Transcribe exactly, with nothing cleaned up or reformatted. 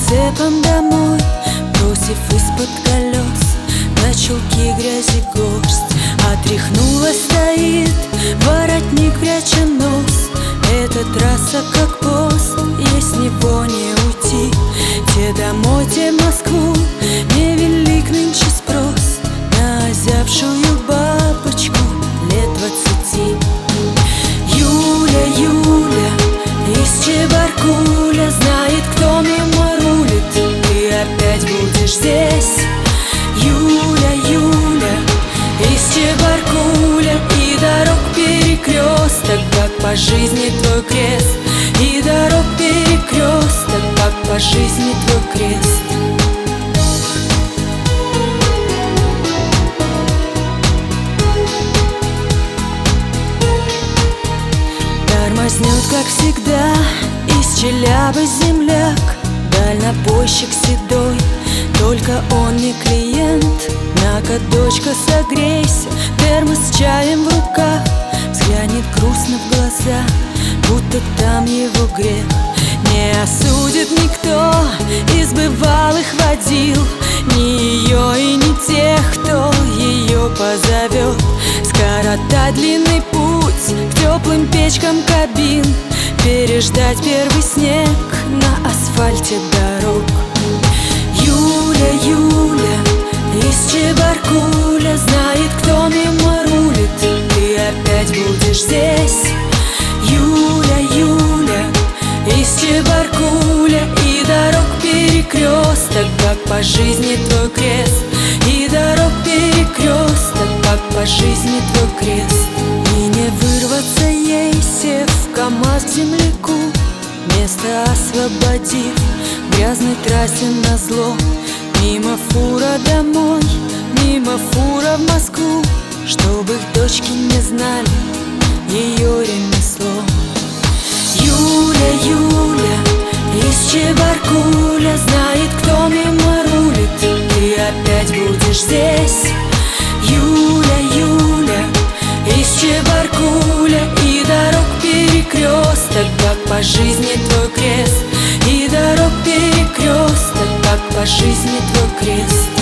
прицепом домой, бросив из-под колес на чулки грязи горсть. Отряхнула, стоит, воротник пряча нос. Эта трасса как пост, ей с него не уйти. Те домой, те в Москву, невелик нынче спрос на озябшую бабочку лет двадцати. Юля, Юля, из Чебаркуля, знает, кто мимо рулит, ты опять будешь здесь. Юля, Юля, из Чебаркуля, и дорог перекресток, как по жизни твой крест. И дорог перекресток, как по жизни твой крест. Тормознет, как всегда, из Челябы земляк, дальнобойщик седой, только он не клиент. На-ка, дочка, согрейся, термос с чаем в руках. Взглянет грустно в глаза, будто там его грех. Не осудит никто из бывалых водил, ни ее и не тех, кто ее позовет. Скоротать длинный путь к теплым печкам кабин, переждать первый снег на асфальте дорог. Юля, Юля, из Чебаркуля, знает, кто мимо рулит, ты опять будешь здесь. Юля, Юля, из Чебаркуля, и дорог перекресток, как по жизни твой крест. И дорог перекресток, как по жизни твой крест. И не вырваться ей, сев в КамАЗ к земляку, место освободив в грязной трассе назло. Мимо фура домой, мимо фура в Москву, чтобы их дочки не знали ее ремесло. Юля, Юля, из Чебаркуля, знает, кто мимо рулит, ты опять будешь здесь. Юля, Юля, из Чебаркуля, и дорог перекресток, как по жизни твой крест. И дорог перекресток, как по жизни твой крест.